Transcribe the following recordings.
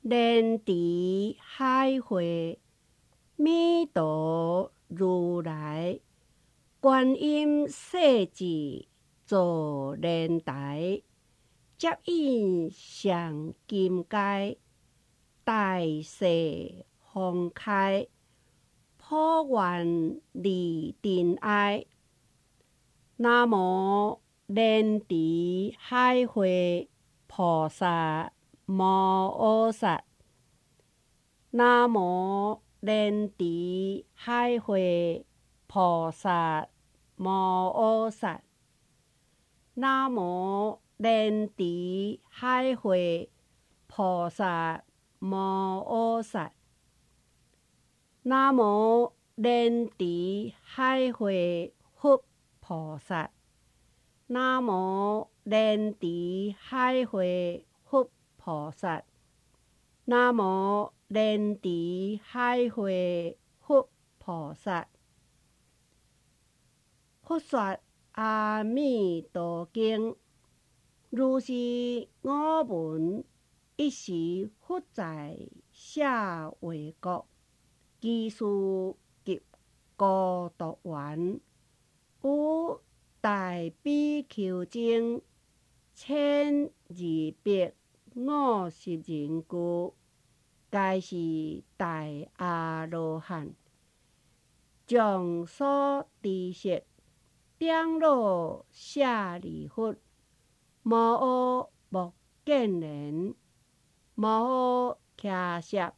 莲池海会，弥陀如来，观音设置坐莲台，接引上金阶，大势宏开，普愿利真爱。南无莲池海会菩萨摩诃萨。南无莲池海会菩萨摩诃萨。南无莲池海会菩萨摩诃萨。南无莲池海会佛菩萨。南无莲池海会佛菩萨。南无莲池海会佛菩萨。佛说阿弥陀经，如是我闻，一时佛在舍卫国，居士及孤独园，有大比丘精1250人句，皆是大阿罗汉，将所知识点落舍利弗，无学莫见言，无学徛摄，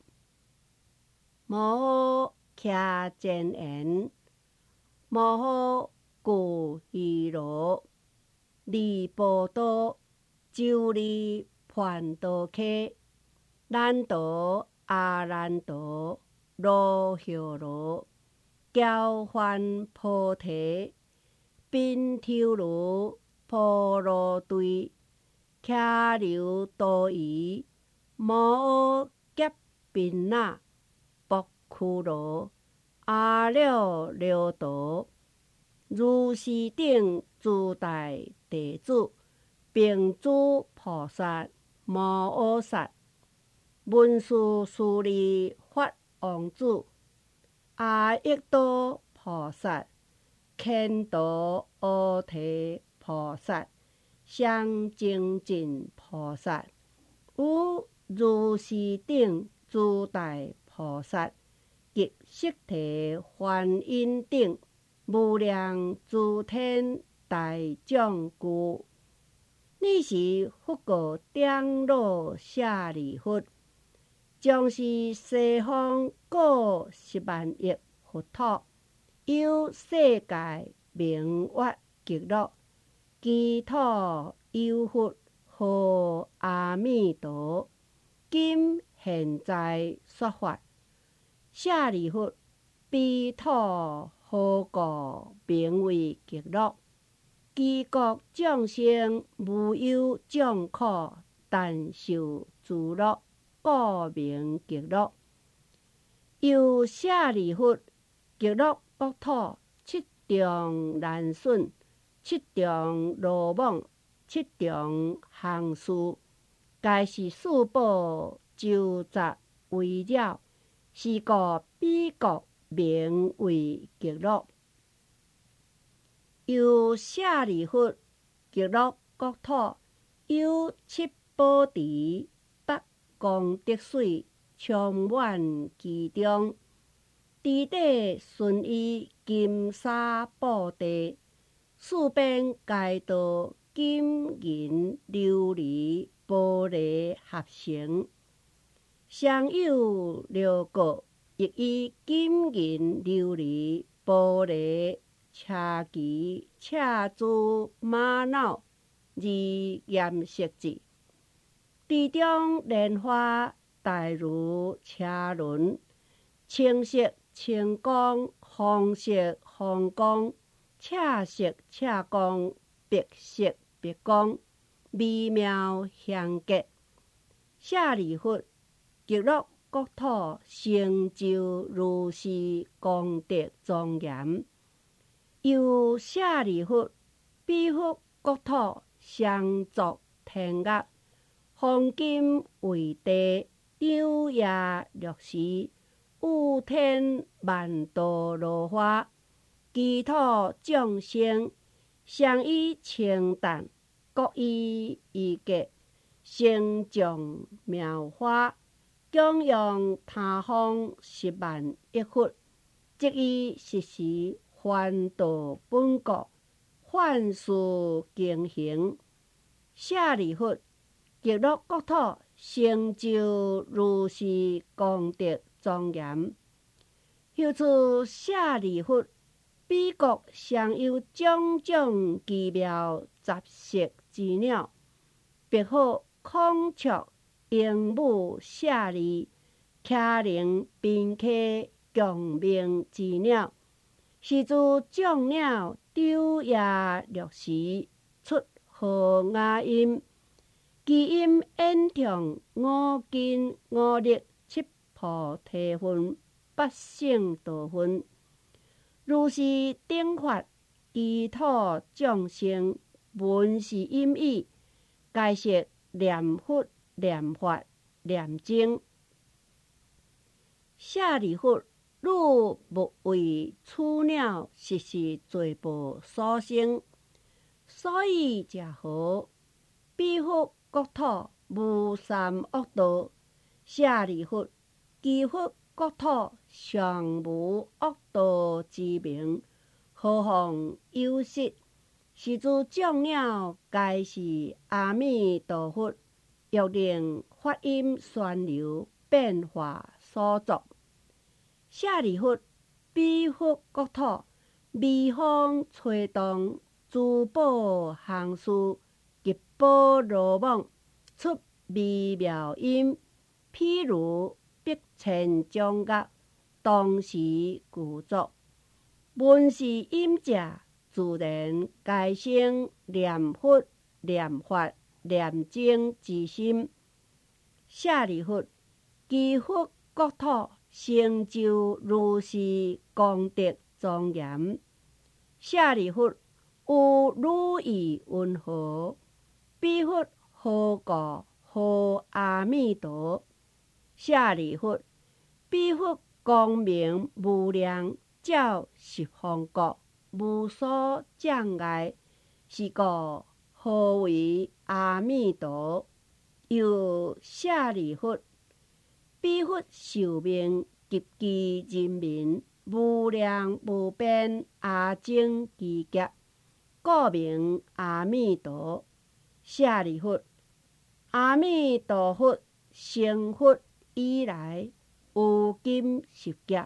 无学徛前言，无学具虚罗，离波多，就离盘多溪，难陀阿难陀罗诃罗，教梵菩提，宾头卢婆罗堆，骑流多疑，摩羯宾那，薄苦罗，阿耨多罗，如是等诸大弟子，并诸菩萨摩诃萨，文殊师利法王子，阿逸多菩萨，犍陀阿提菩萨，上精进菩萨，有如是等诸大菩萨，及悉提梵音等无量诸天大众句。你是佛果点落舍利弗，将是西方过10万亿佛土，有世界名曰极乐，其土有佛号阿弥陀，今现在说法。舍利弗，彼土何故名为极乐？其国众生无有众苦，但受自乐，故名极乐。又舍利弗，极乐国土7重难损，7重罗网，7重行事，皆是四宝周杂围绕，是故彼国名为极乐。又舍利弗，极乐国土有7宝池，八功德水充满其中，池底顺依金沙布地，四边街道金银琉璃玻璃合成，上有六角，亦以金银琉璃玻璃车旗、赤珠、玛瑙而颜色制，池中莲花大如车轮，青色青光，红色红光，赤色赤光，白色白光，微妙香洁。舍利弗，极乐国土成就如是功德庄严。又舍利弗，彼佛国土相作天乐，黄金为地， 昼夜六时，有天万道落花，祈祷众生，相依清淡，各依一格，成就妙法，供养他方100000亿佛，即以实时还道本国，幻世经行。舍利弗，极乐国土成就如是功德庄严。后出舍利弗，彼国尚有种种奇妙杂色之鸟，别好孔雀、鹦鹉、舍利、麒麟、宾客、共鸣之鸟，是诸众鸟昼夜六时出和雅音，其音演唱五根五力7菩提分8圣道分，如是等法，祈祷众生，闻是音语，皆悉念佛、念法、念经。舍利弗，汝勿为此鸟实是罪报所生，所以者何？彼佛国土无三恶道。舍利弗，其佛国土尚无恶道之名，何况有失？是诸众鸟皆是阿弥陀佛欲令法音宣流变化所作。舍利弗，彼佛国土微风吹动，珠宝行事，吉宝罗网，出微妙音，譬如百千掌乐，同时具足。闻是音者，自然皆生念佛、念法、念经之心。舍利弗，其佛国土成就如是功德庄严。舍利弗，有如意云何？彼佛何故号阿弥陀？舍利弗，彼佛光明无量，照十方国，无所障碍，是故号为阿弥陀。又舍利弗，彼佛寿命及其人民，无量无边阿僧祇劫，故名阿弥陀。舍利弗，阿弥陀佛成佛以来，有今10劫。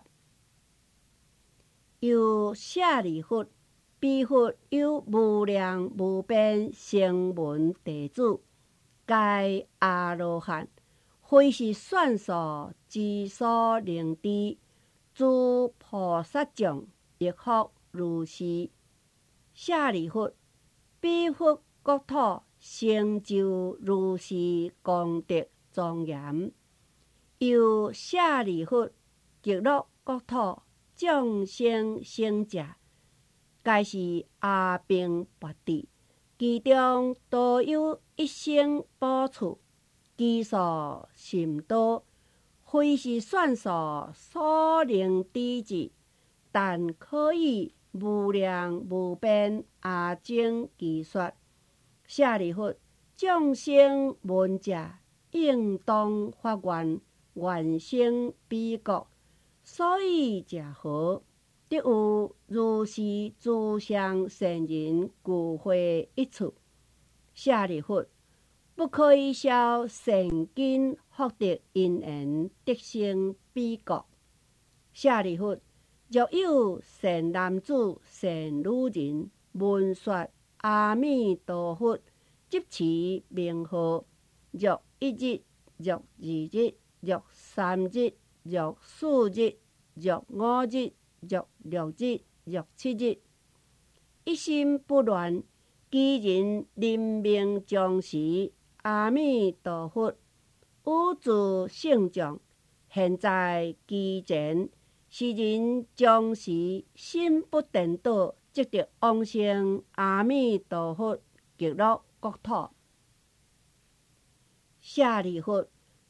又舍利弗，彼佛有无量无边声闻弟子，皆阿罗汉，非是算数之所能知。诸菩萨众亦复如是。舍利弗，彼佛国土成就如是功德庄严。又舍利弗，极乐国土众生生者，皆是阿兵跋致，其中多有一生补处，其数甚多，非是算数所能知之，但可以无量无边阿僧祇说。舍利弗，众生闻者，应当发愿，愿生彼国。所以者何？得有如是诸上善人聚会一处。舍利弗，不可以消善根福德因缘，得生彼国。舍利弗，若有善男子、善女人，闻说阿弥陀佛即其名号，若1日，若2日，若3日，若4日，若5日，若6日，若7日，一心不乱，其人临命终时，阿弥陀佛有自性像现在其前，是人终时心不颠倒，即得往生阿弥陀佛极乐国土。舍利弗，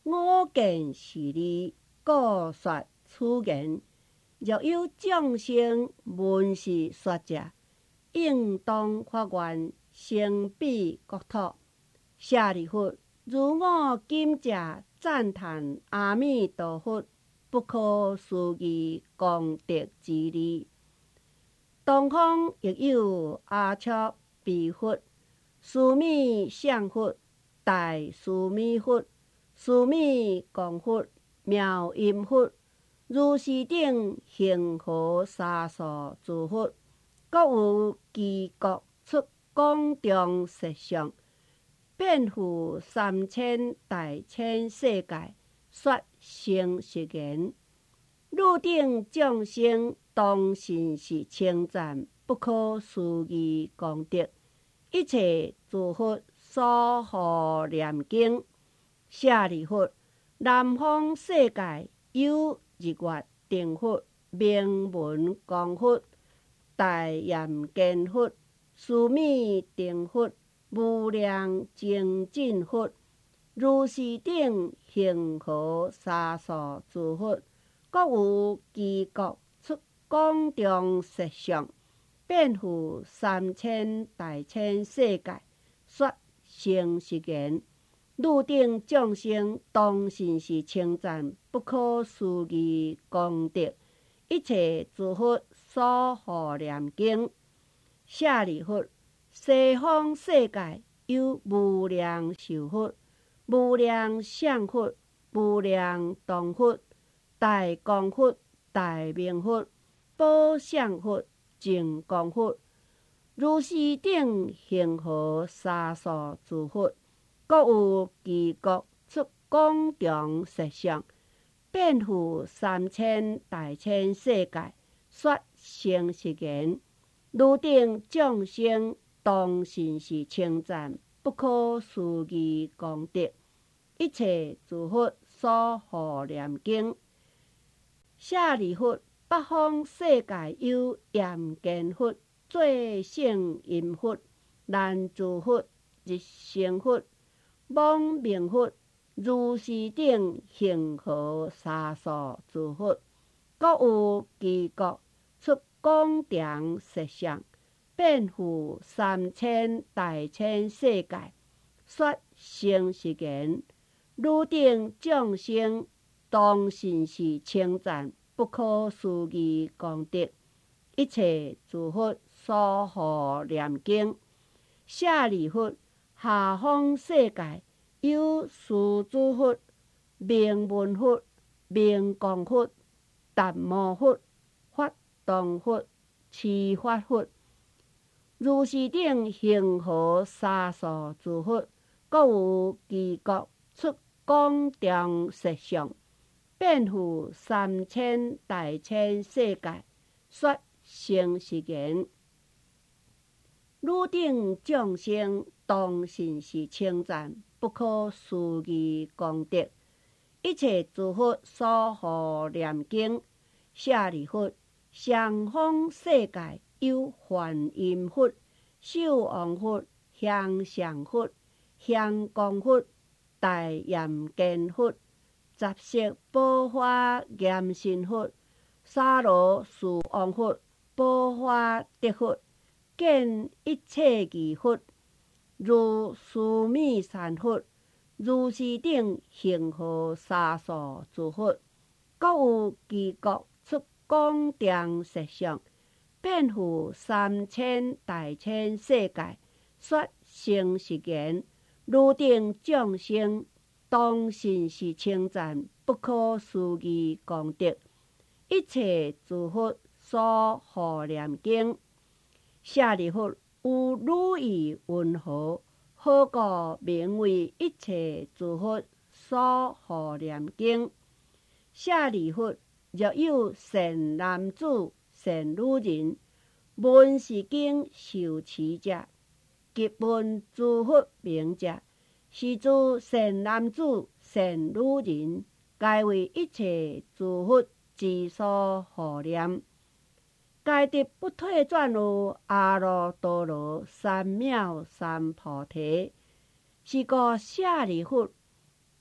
我见是你，故说此言。若有众生闻是说者，应当发愿生彼国土。舍利弗，如我今者赞叹阿弥陀佛不可思议功德之力。东方亦有阿阇彼佛、须弥相佛、大须弥佛、须弥光佛、妙音佛、如是等恒河沙数诸佛，各有其国出广长舌相，遍覆3000大千世界，说成实言。汝等众生当信是称赞不可思议功德，一切诸佛所护念经。舍利弗，南方世界有日月定佛、明文光佛、大焰见佛、须弥定佛、无量精进佛、如是等恒河沙数诸佛，各有其国出广长舌相，遍覆3000大千世界，说成实言。汝等众生当信是称赞不可思议功德，一切诸佛所护念经。舍利弗，西方世界有无量寿佛、无量相佛、无量当佛、大光佛、大明佛、宝相佛、净光佛、如是等恒河沙数诸佛，各有其国出广长舌相，遍覆3000大千世界，说成实言。汝等众生当信是称赞不可思议功德，一切诸佛所护念经。舍利弗，北方世界有焰见佛、最胜音佛、难住佛、日生佛、妄明佛、如是等恒河沙数诸佛，各有其国出广长舌相，遍覆3000大千世界，说成实言。汝等众生当信是称赞不可思议功德，一切诸佛所护念经。舍利弗，下方世界有势诸佛、明文佛、明光佛、达摩佛、法当佛、持法佛、如是等恒河沙数诸佛，各有其国出广长舌相，遍覆3000大千世界，说成实言。汝等众生当信是称赞不可思议功德，一切诸佛所护念经。舍利弗，上方世界有梵音佛、寿王佛、香常佛、香光佛、大焰见佛、杂色宝华严身佛、沙罗树王佛、宝华德佛、见一切义佛、如须弥山佛、如是等恒河沙数诸佛，各有其国出广长舌相，遍覆3000大千世界，说成实言。汝等众生当信是称赞不可思议功德，一切诸佛所护念经。舍利弗，有如意云何，好故名为一切诸佛所护念经。舍利弗，若有善男子、善女人，闻是经受持者，及闻诸佛名者，是诸善男子、善女人，皆为一切诸佛之所护念，皆得不退转入阿耨多罗三藐三菩提。是故舍利弗，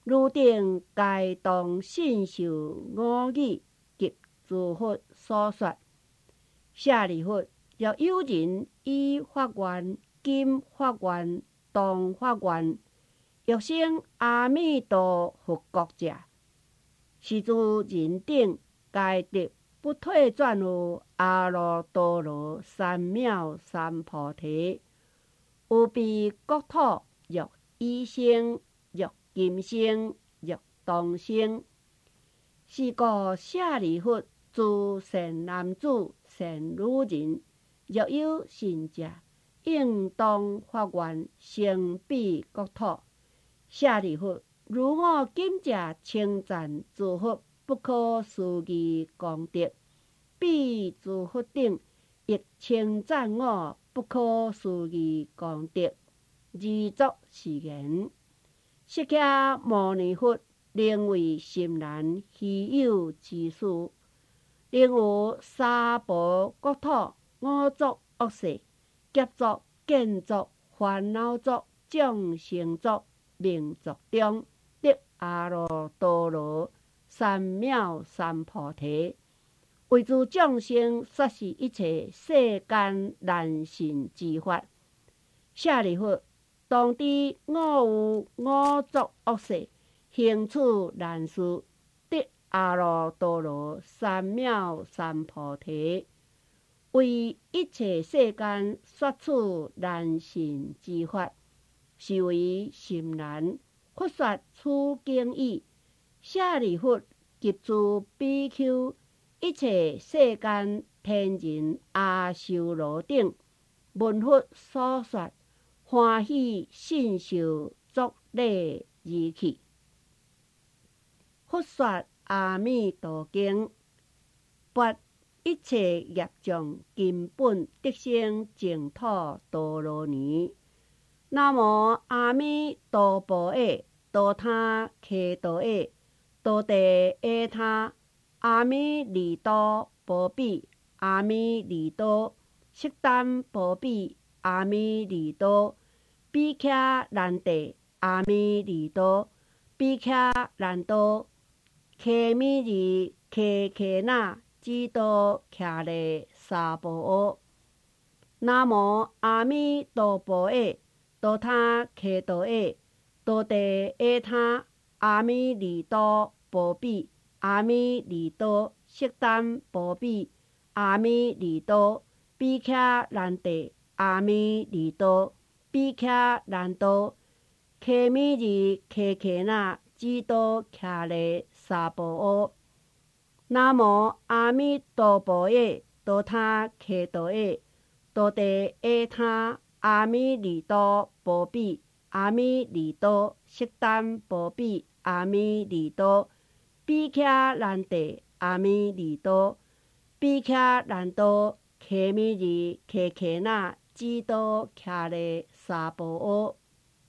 如定该当信受我语及诸佛所说。舍利弗，若有人以法愿、金法愿、铜法愿，欲生阿弥陀佛国者，是诸人等该得不退转有阿耨多罗三藐三菩提。有彼国土，欲医生，欲金生，欲铜生。是故舍利弗，诸善男子、善女人，若有信者，应当发愿生彼国土。舍利弗，如我今者称赞诸佛不可思议功德，彼诸佛等亦称赞我不可思议功德。二足是言：释迦牟尼佛能为甚难稀有之事，能有三宝国土、五浊恶世、劫浊、见浊、烦恼浊、众生浊、命浊中得阿耨多罗三藐三菩提，为诸众生说是一切世间难信之法。舍利弗，当知我有五浊恶世，行处难事，得阿耨多罗三藐三菩提，为一切世间说处难信之法，是为甚难。佛说此经义，舍利弗及诸比丘，一切世间天人阿修罗等，闻佛所说，欢喜信受，作礼而去。佛说阿弥陀经，拨一切业障根本得生净土多罗尼。南无阿弥陀佛耶，多他伽多耶，多地耶他，阿弥利多波比，阿弥利多，悉耽波比，阿弥利多，比伽难地，阿弥利多，比伽难多，伽弥利伽伽那，只多伽利沙婆诃。南无阿弥陀佛耶，多他伽多耶，多地耶他，阿弥利多波比，阿弥利多，悉耽波比，阿弥利多，比伽难地，阿弥利多，比伽难多，伽弥利伽伽那，只多伽利沙婆诃。南无阿弥陀佛耶，多他伽多耶，多地耶他，阿弥利多波比，阿弥利多，悉耽波比，阿弥利多，比伽难地，阿弥利多，比伽难多，伽弥利伽伽那，只多伽利沙婆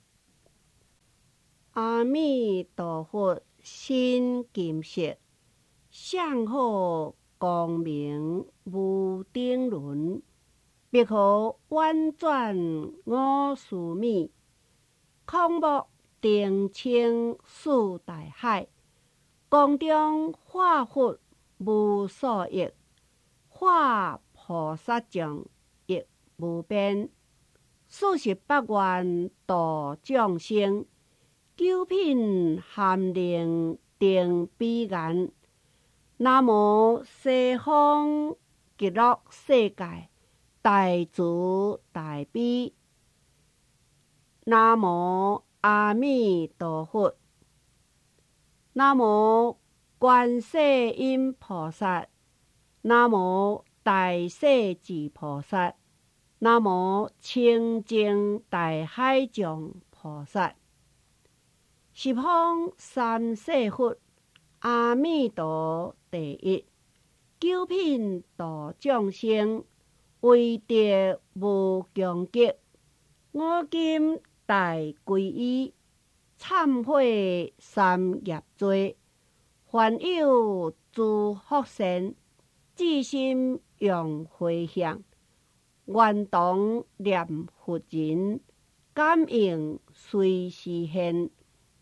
诃。阿弥陀佛心金色，相好光明无顶伦，别可婉转我思密，空目定清四大海，光中化佛无所益，化菩萨像亦无边，四十八愿度众生，九品含令定彼岸。南无西方极乐世界大慈大悲。南无阿弥陀佛。南无观世音菩萨。南无大势至菩萨。南无清净大海藏菩萨。十方三世佛，阿弥陀第一。九品度众生，为得无穷极。我今大皈依，忏悔三业罪，凡有诸福善，至心用回向，愿当念佛人，感应随时现。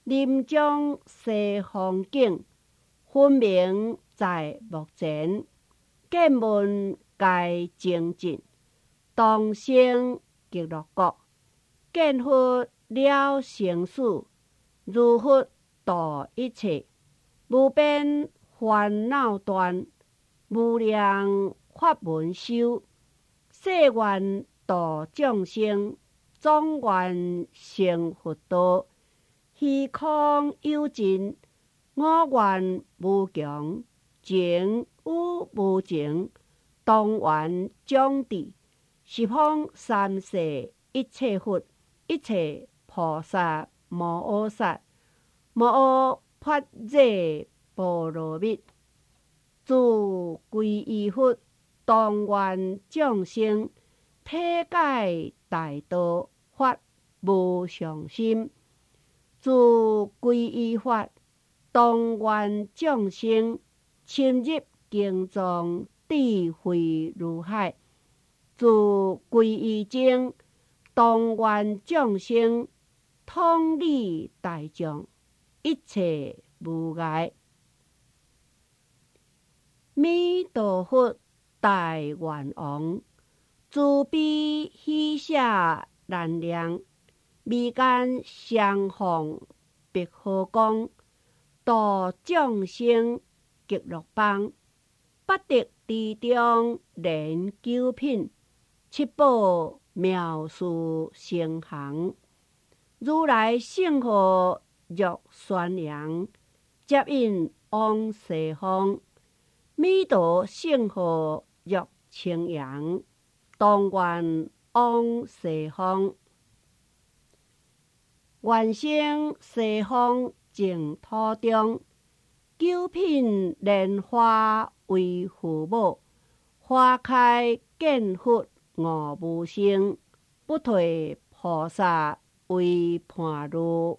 临终西风景，分明在目前。见闻该精进，当生极乐国。见佛了生死，如佛度一切。无边烦恼断，无量法门修。誓愿度众生，总愿成佛道。虚空有尽，我愿无穷。情有无情，当愿将至。十方三世一切佛，一切菩萨摩诃萨，摩诃发热波罗蜜。自皈依佛，当愿众生体解大道，发无上心。自皈依法，当愿众生深入经藏，智慧如海。自皈依经，当愿众生通理大众，一切无碍。弥陀佛，大愿王，慈悲喜舍难量，眉间相逢别和光，度众生极乐邦。八德之中连九品，七宝妙事成行。如来圣号欲宣扬，接引往西方。弥陀圣号欲称扬，当愿往西方。愿生西方净土中，九品莲花为父母。花开见佛悟无生，不退菩萨为伴侣。